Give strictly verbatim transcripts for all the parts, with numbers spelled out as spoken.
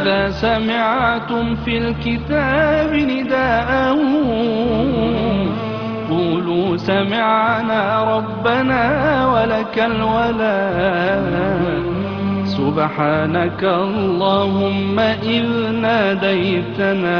إذا سمعتم في الكتاب نداء قولوا سمعنا ربنا ولك الولاء. سبحانك اللهم إذ ناديتنا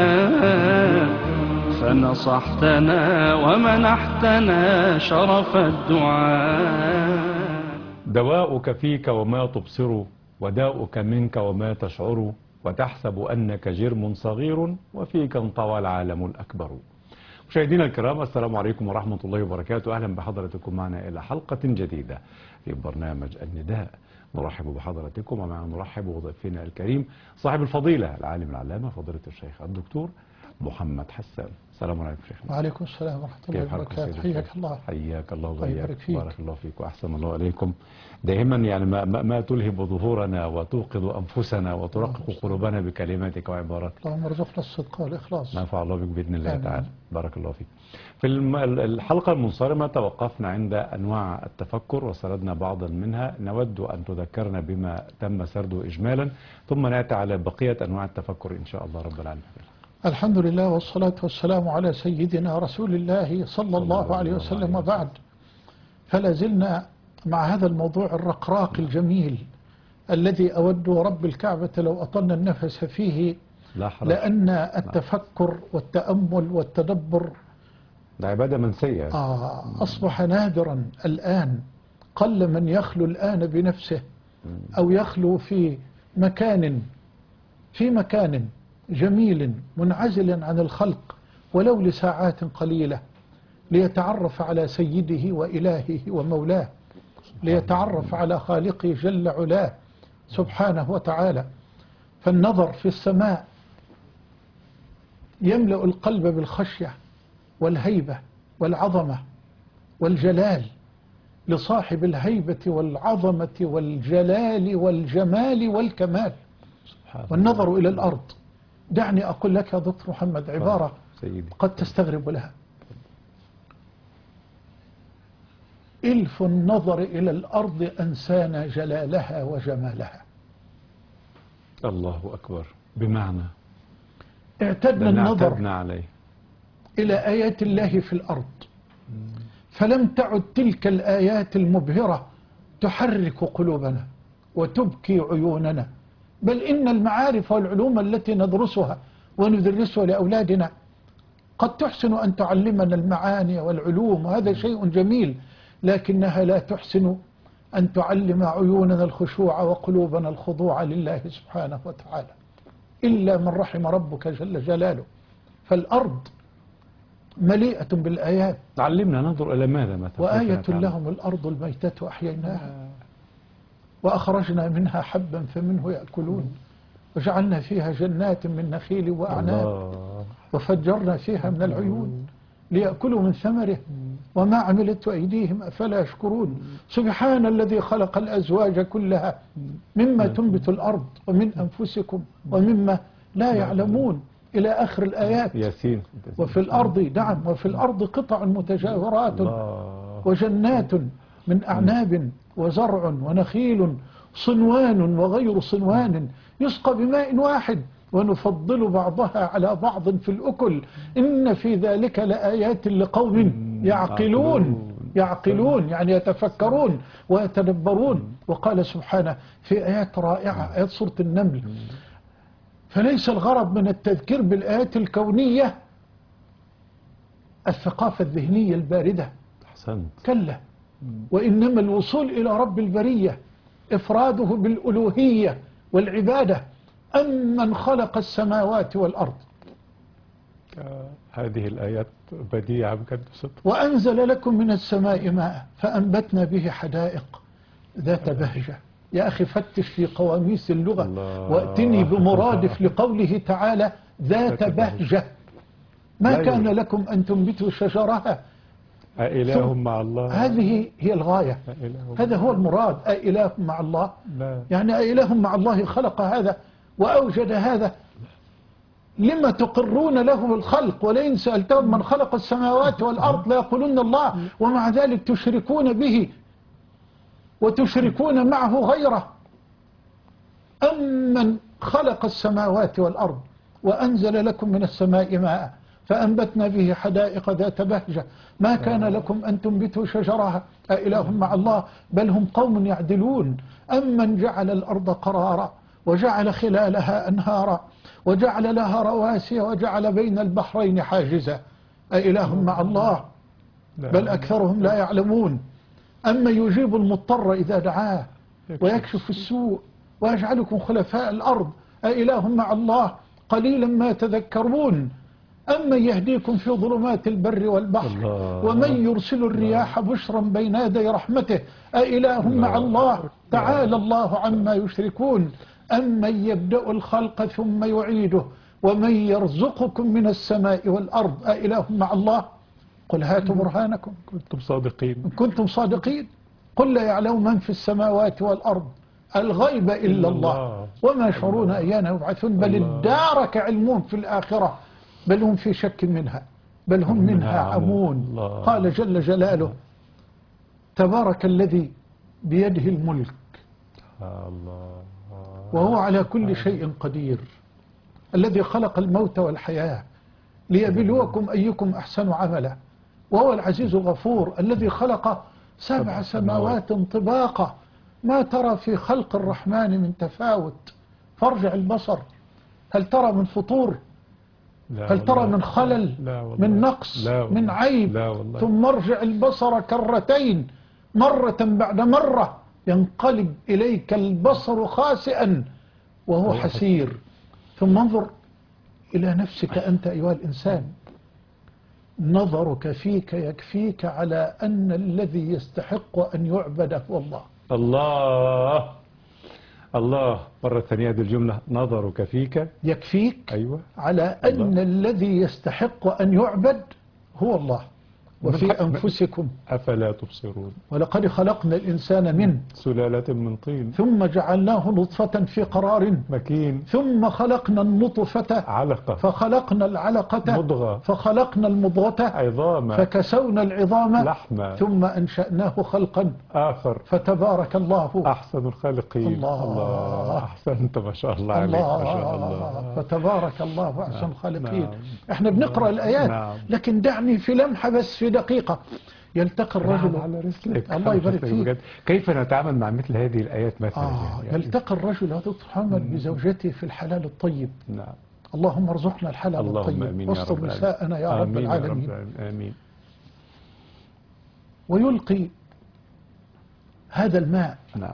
فنصحتنا ومنحتنا شرف الدعاء. دواؤك فيك وما تبصر، وداؤك منك وما تشعر، وتحسب أنك جرم صغير وفيك انطوى العالم الأكبر. مشاهدينا الكرام، السلام عليكم ورحمة الله وبركاته. أهلا بحضراتكم معنا إلى حلقة جديدة في برنامج النداء. نرحب بحضراتكم ومعنا نرحب بضيفنا الكريم صاحب الفضيلة العالم العلامة فضيلة الشيخ الدكتور محمد حسان. السلام عليكم شيخنا. وعليكم السلام ورحمة الله وبركاته. حياك الله. حياك الله وبارك فيك. بارك الله فيك وأحسن الله عليكم. دائما يعني ما, ما تلهب ظهورنا وتوقظ أنفسنا وترقق قلوبنا بكلماتك وعباراتك. اللهم ارزقنا الصدق والإخلاص. نفع الله بك بإذن الله آمين. تعالى. بارك الله فيك. في الحلقة المنصرمة توقفنا عند أنواع التفكر وسردنا بعضا منها. نود أن تذكرنا بما تم سرده إجمالا ثم نأتي على بقية أنواع التفكر إن شاء الله رب العالمين. الحمد لله والصلاة والسلام على سيدنا رسول الله صلى الله عليه وسلم، وبعد. فلا زلنا مع هذا الموضوع الرقراق الجميل الذي أود رب الكعبة لو أطلنا النفس فيه، لأن التفكر والتأمل والتدبر ده عبادة منسية. آه أصبح نادرا الآن. قل من يخلو الآن بنفسه أو يخلو في مكان في مكان جميل منعزل عن الخلق ولو لساعات قليلة ليتعرف على سيده وإلهه ومولاه، ليتعرف على خالقه جل علاه سبحانه وتعالى. فالنظر في السماء يملأ القلب بالخشية والهيبة والعظمة والجلال لصاحب الهيبة والعظمة والجلال والجمال والكمال. والنظر إلى الأرض، دعني أقول لك يا دكتور محمد عبارة قد تستغرب لها. إلف النظر إلى الأرض أنسانا جلالها وجمالها. الله أكبر. بمعنى اعتدنا النظر عليه إلى آيات الله في الأرض، فلم تعد تلك الآيات المبهرة تحرك قلوبنا وتبكي عيوننا، بل إن المعارف والعلوم التي ندرسها وندرسها لأولادنا قد تحسن أن تعلمنا المعاني والعلوم، وهذا شيء جميل، لكنها لا تحسن أن تعلم عيوننا الخشوع وقلوبنا الخضوع لله سبحانه وتعالى، إلا من رحم ربك جل جلاله. فالأرض مليئة بالآيات. علمنا ننظر إلى ماذا مثلا. وآية لهم الأرض الميتة أحييناها وأخرجنا منها حبا فمنه يأكلون وجعلنا فيها جنات من نخيل وأعناب وفجرنا فيها من العيون ليأكلوا من ثمره وما عملت أيديهم أفلا يشكرون. سبحان الذي خلق الأزواج كلها مما تنبت الأرض ومن أنفسكم ومما لا يعلمون إلى آخر الآيات. ياسين. وفي الأرض نعم وفي الأرض قطع متجاورات وجنات من أعناب وزرع ونخيل صنوان وغير صنوان يسقى بماء واحد ونفضل بعضها على بعض في الأكل إن في ذلك لآيات لقوم يعقلون. يعقلون يعني يتفكرون ويتدبرون. وقال سبحانه في آيات رائعة، آيات سورة النمل: فليس الغرض من التذكير بالآيات الكونية الثقافة الذهنية الباردة، أحسنت. كلا، وإنما الوصول إلى رب البرية، إفراده بالألوهية والعبادة، أمن خلق السماوات والأرض. آه هذه الآيات بديعة بجد. وأنزل لكم من السماء ماء فأنبتنا به حدائق ذات بهجة. يا أخي فتش في قواميس اللغة وأتني بمرادف لقوله تعالى ذات بهجة. ما كان لكم أن تنبتوا شجرها أإله مع الله. هذه هي الغاية، هذا هو المراد. أإله مع الله، يعني أإله مع الله خلق هذا وأوجد هذا. لما تقرون له الخلق ولئن سألتهم من خلق السماوات والأرض ليقولون الله، ومع ذلك تشركون به وتشركون معه غيره. أمن خلق السماوات والأرض وأنزل لكم من السماء ماء فأنبتنا به حدائق ذات بهجة ما كان لكم أن تنبتوا شجرها أإله مع الله بل هم قوم يعدلون أمن جعل الأرض قرارا وجعل خلالها أنهارا وجعل لها رواسي وجعل بين البحرين حاجزا أإله مع الله بل أكثرهم لا يعلمون أما يجيب المضطر إذا دعاه ويكشف السوء ويجعلكم خلفاء الأرض أإله مع الله قليلا ما تذكرون أما يهديكم في ظلمات البر والبحر ومن يرسل الرياح بشرا بين يدي رحمته أإله مع الله تعالى الله عما يشركون أمن يبدأ الخلق ثم يعيده ومن يرزقكم من السماء والأرض أإله مع الله قل هاتوا برهانكم كنتم صادقين إن كنتم صادقين قل لا يعلم من في السماوات والأرض الغيب إلا الله وما يشعرون أيان يبعثون بل ادارك علمهم في الآخرة بل هم في شك منها بل هم منها عمون قال جل جلاله تبارك الذي بيده الملك وهو على كل شيء قدير الذي خلق الموت والحياة ليبلوكم أيكم أحسن عملا وهو العزيز الغفور الذي خلق سبع سماوات طباقا ما ترى في خلق الرحمن من تفاوت فارجع البصر هل ترى من فطور هل ترى من خلل من نقص من عيب ثم ارجع البصر كرتين مرة بعد مرة ينقلب إليك البصر خاسئا وهو حسير ثم انظر إلى نفسك أنت أيها الإنسان نظرك فيك يكفيك على أن الذي يستحق أن يعبد هو الله الله الله مرة ثانية هذه الجملة نظرك فيك يكفيك أيوة على أن الله. الذي يستحق أن يعبد هو الله وفي أنفسكم أفلا تبصرون ولقد خلقنا الإنسان من سلالة من طين ثم جعلناه نطفة في قرار مكين ثم خلقنا النطفة علقة فخلقنا العلقة مضغة فخلقنا المضغة عظاما فكسونا العظام لحما ثم أنشأناه خلقا آخر فتبارك الله أحسن الخالقين الله, الله أحسنت ما شاء الله عليك ما شاء الله فتبارك الله أحسن الخالقين نعم. احنا بنقرأ الآيات نعم. لكن دعني في لمحة بس في دقيقة يلتقي الرجل على رسلك الله يبارك فيك كيف نتعامل مع مثل هذه الآيات مثلا آه يعني يلتقي الرجل يا دكتور محمد بزوجته في الحلال الطيب نعم اللهم ارزقنا الحلال اللهم الطيب واستر نساءنا يا رب آمين العالمين يا رب آمين ويلقي هذا الماء نعم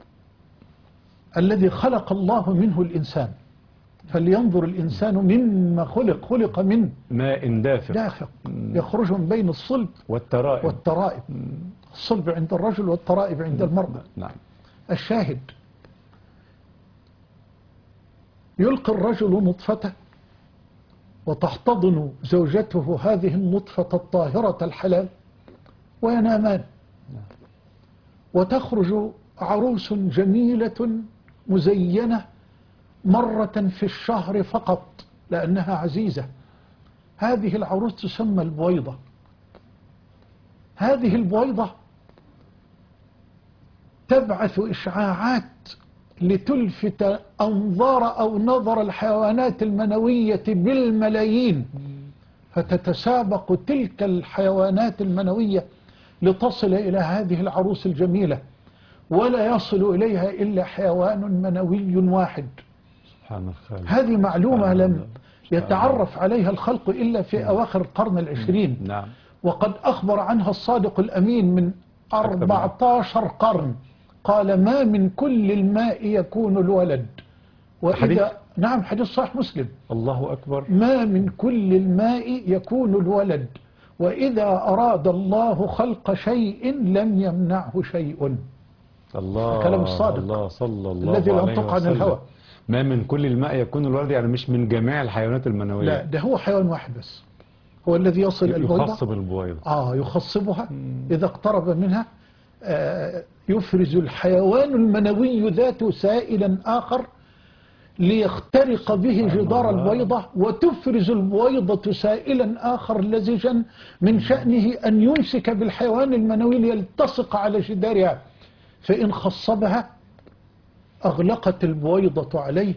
الذي خلق الله منه الإنسان فلينظر الإنسان مما خلق خلق من ماء دافق دافق يخرج من بين الصلب والترائب والترائب الصلب عند الرجل والترائب عند المرأة نعم الشاهد يلقي الرجل نطفته وتحتضن زوجته هذه النطفة الطاهرة الحلال وينامان وتخرج عروس جميلة مزينة مرة في الشهر فقط لأنها عزيزة هذه العروس تسمى البويضة هذه البويضة تبعث إشعاعات لتلفت أنظار أو نظر الحيوانات المنوية بالملايين فتتسابق تلك الحيوانات المنوية لتصل إلى هذه العروس الجميلة ولا يصل إليها إلا حيوان منوي واحد سبحان الخالق هذه معلومة لم يتعرف عليها الخلق إلا في أواخر القرن العشرين نعم وقد أخبر عنها الصادق الأمين من أربعة عشر قرن قال ما من كل الماء يكون الولد وإذا نعم حديث صحيح مسلم الله أكبر ما من كل الماء يكون الولد وإذا أراد الله خلق شيء لم يمنعه شيء الله كلام الصادق الله صلى الله الذي لا عليه ينطق عن وسلم. الهوى ما من كل الماء يكون الولد يعني مش من جميع الحيوانات المنوية لا ده هو حيوان واحد بس هو الذي يصل البويضة يخصب البويضة آه يخصبها إذا اقترب منها آه يفرز الحيوان المنوي ذاته سائلا آخر ليخترق به جدار البويضة وتفرز البويضة سائلا آخر لزجا من شأنه أن يمسك بالحيوان المنوي ليلتصق على جدارها فإن خصبها أغلقت البويضة عليه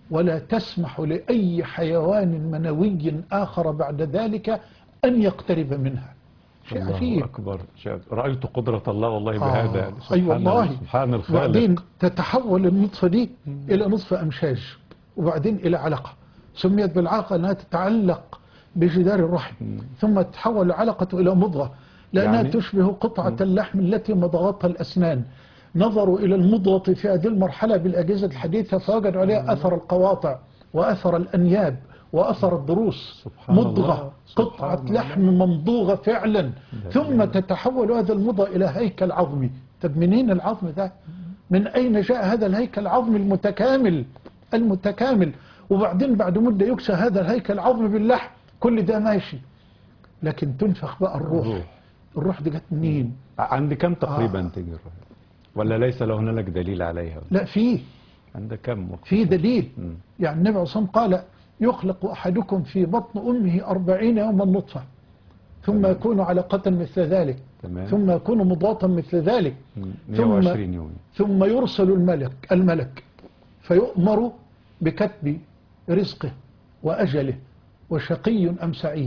ولا تسمح لأي حيوان منوي آخر بعد ذلك أن يقترب منها. شيء الله عجيب. أكبر. شيء- رأيت قدرة الله والله آه. بهذا. أي سبحان والله. سبحان وبعدين الخالق. تتحول النطفة دي إلى نطفة أمشاج، وبعدين إلى علقة، سميت بالعلقة أنها تتعلق بجدار الرحم، ثم تتحول العلقة إلى مضغة لأنها يعني تشبه قطعة اللحم التي مضغتها الأسنان. نظروا إلى المضغة في هذه المرحلة بالأجهزة الحديثة فوجدوا عليها أثر القواطع وأثر الأنياب وأثر الضروس. سبحان مضغة، الله. قطعة سبحان الله. لحم ممضوغة فعلا، ثم تتحول هذا المضغة إلى هيكل عظمي. طب منين العظم ده؟ من أين جاء هذا الهيكل العظمي المتكامل المتكامل؟ وبعدين بعد مدة يكسى هذا الهيكل العظمي باللحم. كل ده ماشي، لكن تنفخ بقى الروح. الروح. الروح دي جت منين؟ عند كم تقريبا آه. تجي الروح؟ ولا ليس له هنالك دليل عليها؟ لا، فيه عند كم وقت؟ في دليل. مم. يعني النبي عليه الصلاة والسلام قال: يخلق أحدكم في بطن أمه أربعين يوما نطفة، ثم تمام. يكون علقة مثل ذلك، تمام. ثم يكون مضغة مثل ذلك، مم. ثم مئة وعشرين يوم. ثم يرسل الملك الملك فيؤمر بكتب رزقه وأجله وشقي أم سعيد.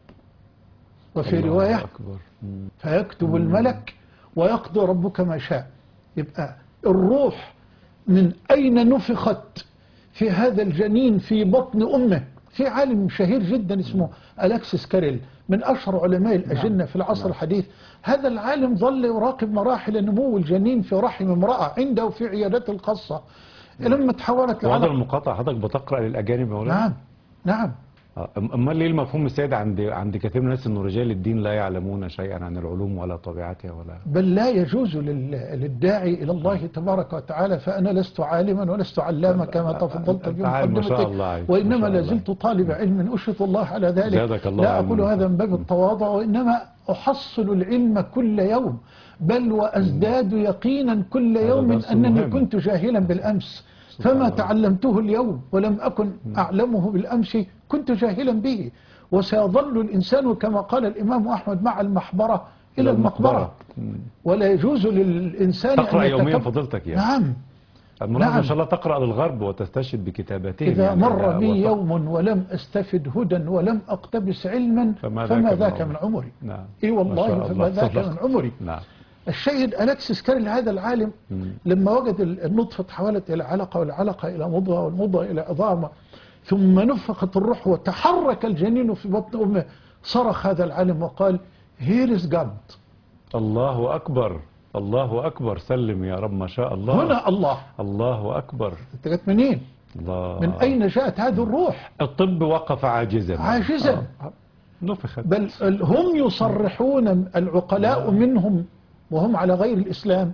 وفي الله رواية: أكبر. مم. فيكتب الملك ويقضي ربك ما شاء. يبقى الروح من أين نفخت في هذا الجنين في بطن أمه؟ في عالم شهير جدا اسمه ألكسيس كاريل، من أشهر علماء الأجنة في العصر نعم. الحديث. هذا العالم ظل يراقب مراحل نمو الجنين في رحم امرأة عنده في عيادته الخاصة لما تحولت وهذا العلقة. المقاطعة حضرتك بتقرأ للأجانب يا مولانا؟ نعم نعم. آه، أم- أما ليه المفهوم السائد عند عند كثير من الناس أنه رجال الدين لا يعلمون شيئا عن العلوم ولا طبيعتها ولا؟ بل لا يجوز لل- للداعي إلى الله تبارك وتعالى. فأنا لست عالما ولست علاما كما تفضلت أنت في عالم ما شاء مقدمتك، الله عليك. وإنما ما شاء لا الله. زلت طالب علم أشهد الله على ذلك. زادك الله لا علما. أقول هذا من باب التواضع، وإنما أحصل العلم كل يوم، بل وأزداد يقينا كل هذا يوم درس أنني مهم. كنت جاهلا بالأمس، سبحان فما الله. تعلمته اليوم ولم أكن أعلمه بالأمس كنت جاهلا به. وسيظل الإنسان كما قال الإمام أحمد مع المحبرة إلى المقبرة. مم. ولا يجوز للإنسان تقرأ أن يوميا يتكب- فضيلتك يعني؟ نعم. الملاحظ نعم. ما شاء الله تقرأ للغرب وتستشهد بكتاباتهم. إذا يعني مر إذا بي وصف- يوم ولم أستفد هدى ولم أقتبس علما فما فما ذاك ذاك من من عمري. نعم. إي ما والله شاء فما الله. ذاك صدق. من عمري. نعم. الشيخ ألكسيس كاريل هذا العالم مم. لما وجد النطفة تحولت إلى علقة والعلقة إلى مضغة والمضغة إلى عظام، ثم نفخت الروح وتحرك الجنين في بطن أمه، صرخ هذا العالم وقال: Here is God. الله أكبر. الله أكبر. سلم يا رب. ما شاء الله. هنا الله. الله أكبر. أنت جت منين؟ الله. من أين جاءت هذه الروح؟ الطب وقف عاجزا. عاجزا. آه. نفخت. بل هم يصرحون العقلاء منهم وهم على غير الإسلام،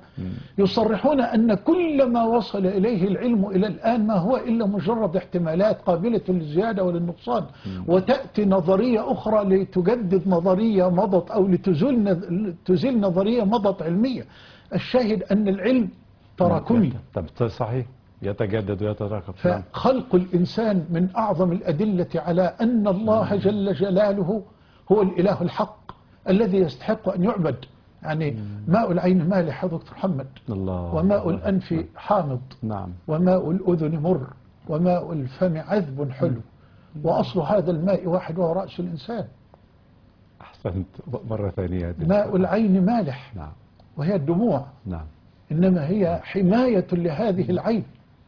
يصرحون أن كل ما وصل إليه العلم إلى الآن ما هو إلا مجرد احتمالات قابلة للزيادة وللنقصان، وتأتي نظرية أخرى لتجدد نظرية مضت أو لتزيل تزيل نظرية مضت علمية. الشاهد أن العلم تراكمي، طب صحيح يتجدد ويتراكم. نعم. فخلق الإنسان من أعظم الأدلة على أن الله جل جلاله هو الإله الحق الذي يستحق أن يعبد. يعني ماء العين مالح يا دكتور محمد، الله. وماء الأنف حامض، نعم. وماء الأذن مر، وماء الفم عذب حلو، وأصل هذا الماء واحد وهو رأس الإنسان. أحسنت. مرة ثانية. ماء العين مالح نعم. وهي الدموع، نعم. إنما هي حماية لهذه العين.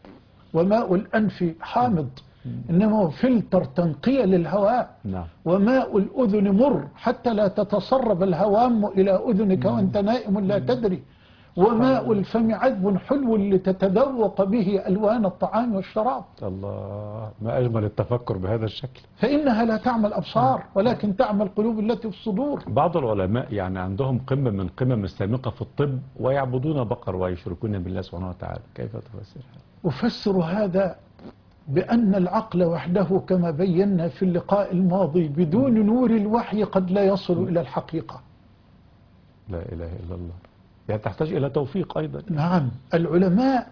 وماء الأنف حامض، إنما هو فلتر تنقية للهواء. نعم. وماء الأذن مر حتى لا تتسرب الهوام إلى أذنك وأنت نائم لا تدري. وماء الفم عذب حلو لتتذوق به ألوان الطعام والشراب. الله. ما أجمل التفكر بهذا الشكل. فإنها لا تعمى الأبصار ولكن تعمى القلوب التي في الصدور. بعض العلماء يعني عندهم قمة من قمم السامقة في الطب ويعبدون بقر ويشركون بالله سبحانه وتعالى، كيف تفسر هذا؟ أفسر هذا بأن العقل وحده كما بينا في اللقاء الماضي بدون نور الوحي قد لا يصل إلى الحقيقة. لا إله إلا الله. يعني تحتاج إلى توفيق أيضا. نعم. العلماء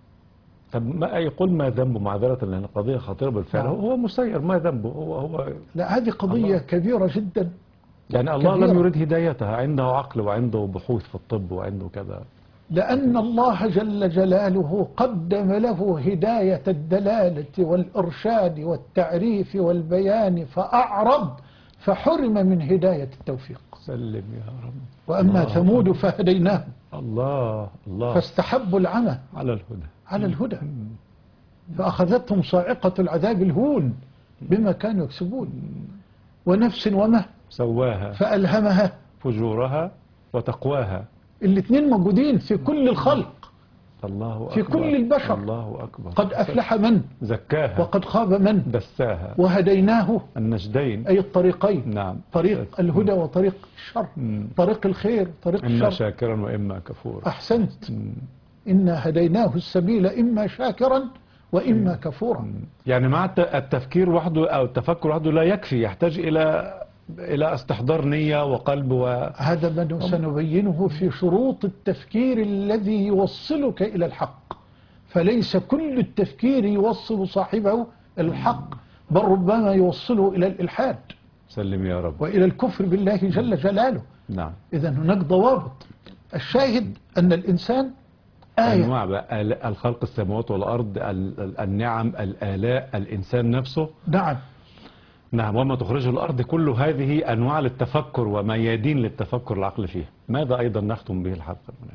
طب ما يقول ما ذنبه؟ معذرة لأن القضية خطيرة بالفعل. نعم. هو مسير، ما ذنبه؟ هو هو لا، هذه قضية الله. كبيرة جدا. يعني الله كبيرة. لم يرد هدايتها، عنده عقل وعنده بحوث في الطب وعنده كذا. لأن الله جل جلاله قدم له هداية الدلالة والإرشاد والتعريف والبيان فأعرض فحرم من هداية التوفيق. سلم يا رب. وأما الله ثمود فهديناه الله الله فاستحبوا العمى على الهدى على الهدى فأخذتهم صاعقة العذاب الهون بما كانوا يكسبون. ونفس وما سواها فألهمها فجورها وتقواها. الاثنين موجودين في كل الخلق، الله أكبر. في كل البشر. الله أكبر. قد أفلح من زكاها وقد خاب من دساها. وهديناه النجدين أي الطريقين، نعم. طريق الهدى وطريق الشر، مم. طريق الخير طريق إما الشر. شاكرا وإما كفورا. أحسنت. مم. إنا هديناه السبيل إما شاكرا وإما كفورا. يعني مع الت- التفكير وحده أو التفكر وحده لا يكفي، يحتاج إلى إلى استحضار نية وقلب و هذا ما سنبينه في شروط التفكير الذي يوصلك إلى الحق. فليس كل التفكير يوصل صاحبه إلى الحق، بل ربما يوصله إلى الإلحاد سلم يا رب. وإلى الكفر بالله جل جلاله. نعم. إذن هناك ضوابط. الشاهد أن الإنسان آية. أنواع بقى ال- الخلق السماوات والأرض، ال- ال- النعم، الآلاء، الإنسان نفسه. نعم. نعم. وما تخرجه الأرض، كل هذه أنواع للتفكر وميادين للتفكر العقل فيه. ماذا أيضا نختم به الحلقة المنى؟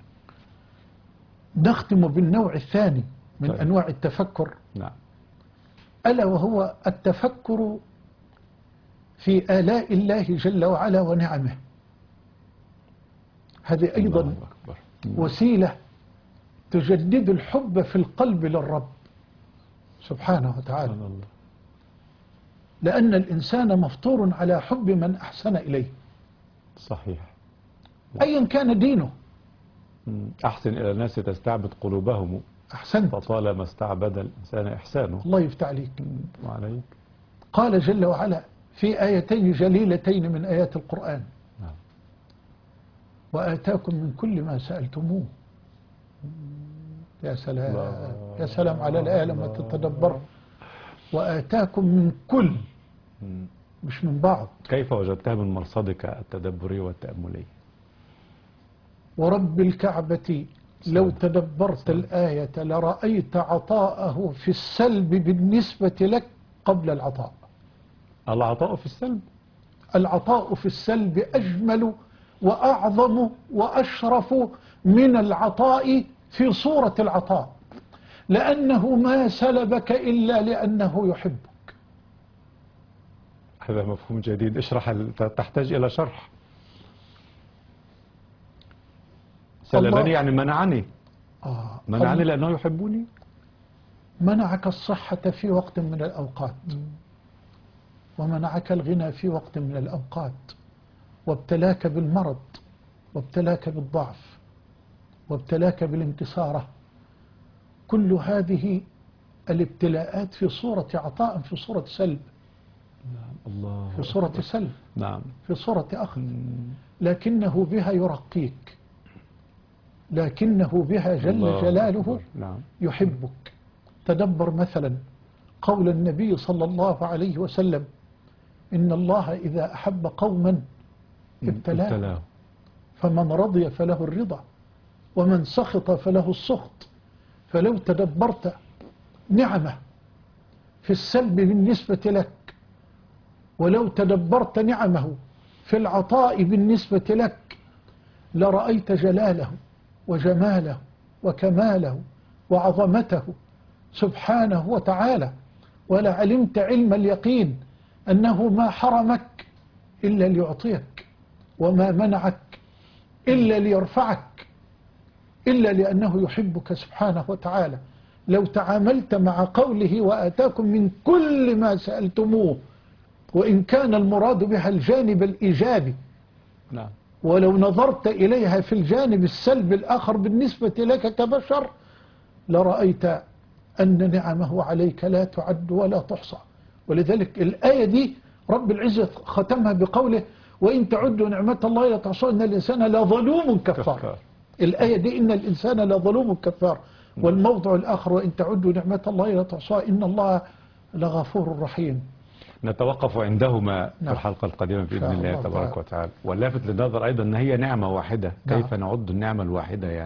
نختم بالنوع الثاني من طيب. أنواع التفكر، نعم. ألا وهو التفكر في آلاء الله جل وعلا ونعمه. هذه أيضا الله أكبر. وسيلة تجدد الحب في القلب للرب سبحانه وتعالى، سبحان الله. لأن الإنسان مفطور على حب من أحسن إليه صحيح. أيا كان دينه. مم. أحسن إلى الناس تستعبد قلوبهم، أحسنت. فطالما استعبد الإنسان إحسانه. الله يفتح عليك. مم. وعليك. قال جل وعلا في آيتين جليلتين من آيات القرآن: نعم. وآتاكم من كل ما سألتموه. يا سلام الله. يا سلام على الآية لما تتدبر. وآتاكم من كل، مم. مش من بعض. كيف وجدتها من مرصدك التدبري والتأملي؟ ورب الكعبة لو تدبرت الآية لرأيت عطاءه في السلب بالنسبة لك قبل العطاء. العطاء في السلب. العطاء في السلب أجمل وأعظم وأشرف من العطاء في صورة العطاء، لأنه ما سلبك إلا لأنه يحبك. هذا مفهوم جديد، اشرح ال- تحتاج إلى شرح. سلبني الله. يعني منعني. آه. منعني لأنه يحبني. منعك الصحة في وقت من الأوقات، ومنعك الغنى في وقت من الأوقات، وابتلاك بالمرض، وابتلاك بالضعف، وابتلاك بالانكسارة. كل هذه الابتلاءات في صورة عطاء، في صورة سلب، الله. في صورة سلب، نعم. في صورة أخذ. مم. لكنه بها يرقيك، لكنه بها جل الله جلاله أكبر. نعم. يحبك. تدبر مثلا قول النبي صلى الله عليه وسلم: إن الله إذا أحب قوما ابتلاه، ابتلاه. فمن رضي فله الرضا ومن سخط فله السخط. فلو تدبرت نعمة في السلب بالنسبة لك، ولو تدبرت نعمه في العطاء بالنسبة لك، لرأيت جلاله وجماله وكماله وعظمته سبحانه وتعالى، ولعلمت علم اليقين أنه ما حرمك إلا ليعطيك، وما منعك إلا ليرفعك، إلا لأنه يحبك سبحانه وتعالى. لو تعاملت مع قوله وآتاكم من كل ما سألتموه، وإن كان المراد بها الجانب الإيجابي، نعم. ولو نظرت إليها في الجانب السلبي الآخر بالنسبة لك كبشر، لرأيت أن نعمه عليك لا تعد ولا تحصى. ولذلك الآية دي رب العزة ختمها بقوله: وإن تعدوا نعمة الله لا تحصوها إن الإنسان لظلوم كفار. كفار. الآية دي إن الإنسان لظلوم كفار. والموضع الآخر: وإن تعدوا نعمة الله لا تحصوها إن الله لغفور رحيم. نتوقف عندهما في نعم. الحلقة القادمة بإذن شاء الله الله تبارك تعالى. وتعالى. واللافت للنظر أيضا أن هي نعمة واحدة. نعم. كيف نعد النعمة الواحدة يعني؟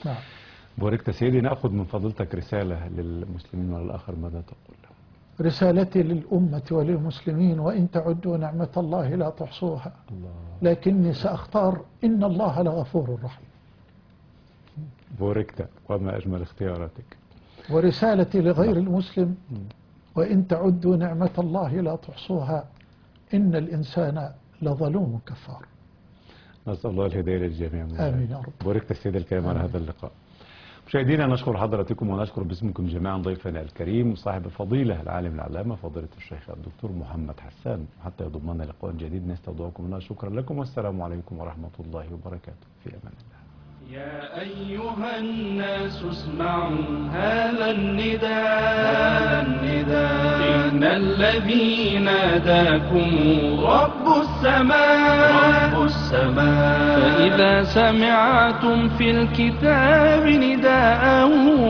نعم. بوركت سيدي، نأخذ من فضيلتك رسالة للمسلمين وللآخر، ماذا تقول لهم؟ رسالتي للأمة وللمسلمين: وإن تعدوا نعمة الله لا تحصوها، الله. لكني سأختار إن الله لغفور رحيم. بوركت، وما أجمل اختياراتك. ورسالتي لغير المسلم: وإن تعدوا نعمة الله لا تحصوها، إن الإنسان لظلوم كفار. نسأل الله الهداية للجميع. آمين يا رب. بوركت السيد الكريم على هذا اللقاء. مشاهدينا، نشكر حضراتكم ونشكر باسمكم جميعا ضيفنا الكريم صاحب الفضيلة العالم العلامة فضيلة الشيخ الدكتور محمد حسان. حتى يضمنا لقاء جديد نستودعكم الله. شكرا لكم والسلام عليكم ورحمة الله وبركاته. في أمان الله. يا أيها الناس اسمعوا هذا النداء، إن الذي ناداكم رب السماء، رب السماء. فإذا سمعتم في الكتاب نداءه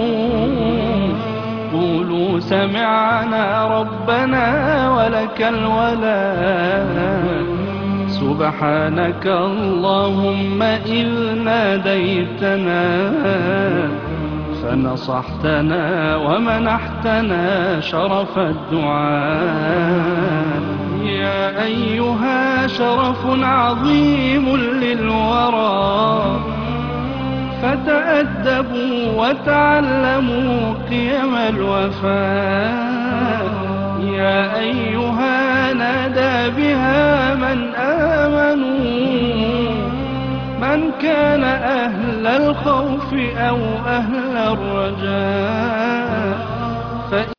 قولوا سمعنا ربنا ولك الولاء. سبحانك اللهم إذ ناديتنا فنصحتنا ومنحتنا شرف الدعاء. يا أيها شرف عظيم للورى، فتأدبوا وتعلموا قيم الوفاء. يا أيها نادى بها من آمنوا، من كان أهل الخوف أو أهل الرجاء.